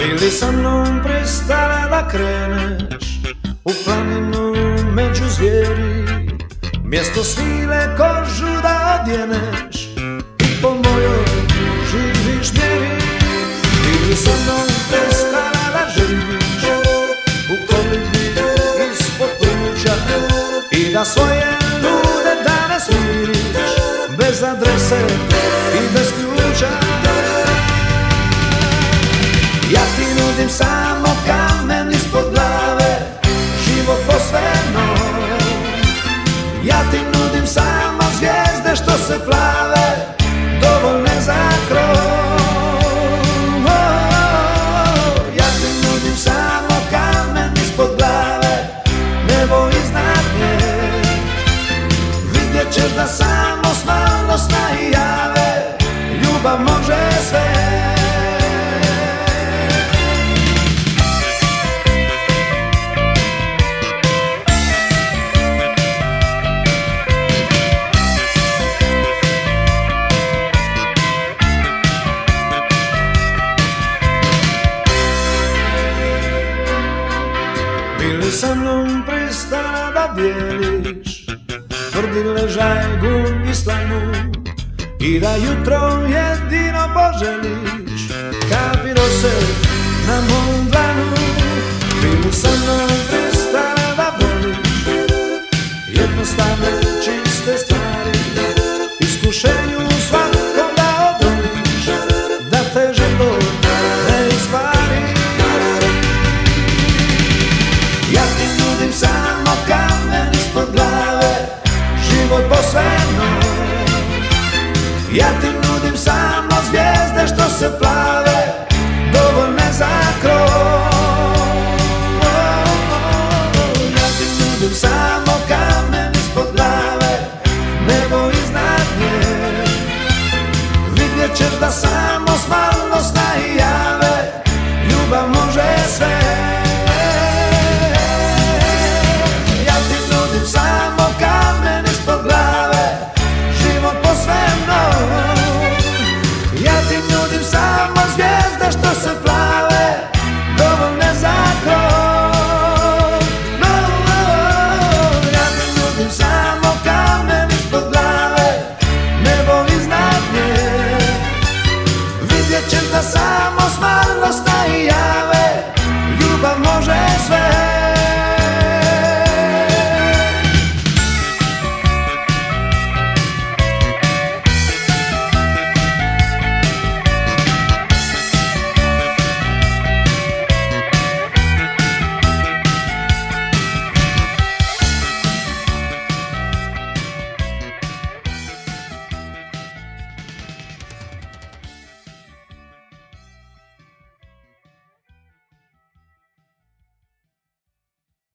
Bili sa mnom pristala da kreneš u planinu među zvijeri, mjesto svile kožu da odjeneš i po mojoj živiš mjeri. Bili sa mnom pristala da živiš u kolibi ispod pluća i da svoje ljude danas miriš bez adrese i bez ključa. Ja ti nudim samo kamen ispod glave, život posve nov. Ja ti nudim samo zvijezde što se plave, dovoljne za krov. Ja ti nudim samo kamen ispod glave, nebo iznad nje. Vidjet ćeš da samo s malo sna i jave ljubav može sve. Bili sa mnom pristala da dijeliš tvrdi ležaj, gun i slanu i da jutro jedino poželiš kapi rose na mom dlanu. Bili sa mnom pristala da voliš jednostavne čiste stvari, iskušenju svakom da odoliš, da te život ne iskvari. Ja ti nudim samo kamen ispod glave, život posve nov. Ja ti nudim samo zvijezde što se plave, dovoljne za krov. Ja ti nudim samo kamen ispod glave, nebo iznad nje. Vidjet ćeš da samo s malo sna i jave ljubav može sve. Samo kamen ispod glave, život posve nov. Ja ti nudim samo zvijezde što se plave, dovoljne za krov. Ja ti nudim samo kamen ispod glave, nebo iznad nje. Vidjet ćeš da samo s malo sna i ja